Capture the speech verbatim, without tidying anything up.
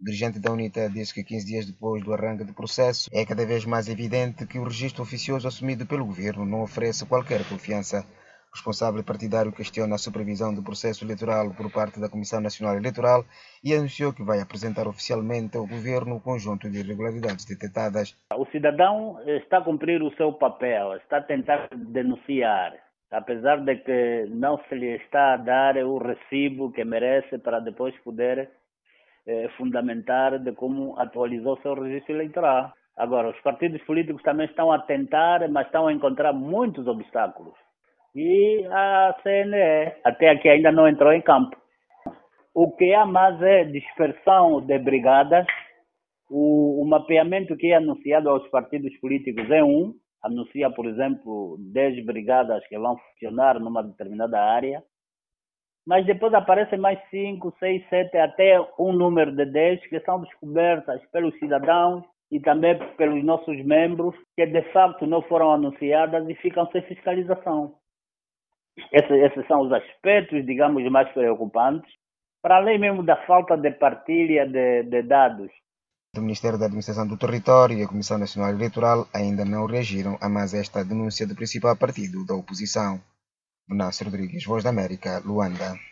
O dirigente da UNITA disse que quinze dias depois do arranque do processo, é cada vez mais evidente que o registro oficioso assumido pelo governo não oferece qualquer confiança. O responsável partidário questiona a supervisão do processo eleitoral por parte da Comissão Nacional Eleitoral e anunciou que vai apresentar oficialmente ao governo o conjunto de irregularidades detectadas. O cidadão está a cumprir o seu papel, está a tentar denunciar, apesar de que não se lhe está a dar o recibo que merece para depois poder eh, fundamentar de como atualizou o seu registro eleitoral. Agora, os partidos políticos também estão a tentar, mas estão a encontrar muitos obstáculos. E a C N E até aqui ainda não entrou em campo. O que há mais é dispersão de brigadas. O, o mapeamento que é anunciado aos partidos políticos é um, anuncia, por exemplo, dez brigadas que vão funcionar numa determinada área, mas depois aparecem mais cinco, seis, sete, até um número de dez que são descobertas pelos cidadãos e também pelos nossos membros, que de facto não foram anunciadas e ficam sem fiscalização. Esses, esses são os aspectos, digamos, mais preocupantes, para além mesmo da falta de partilha de, de dados. O Ministério da Administração do Território e a Comissão Nacional Eleitoral ainda não reagiram a mais esta denúncia do principal partido da oposição. Venâncio Rodrigues, Voz da América, Luanda.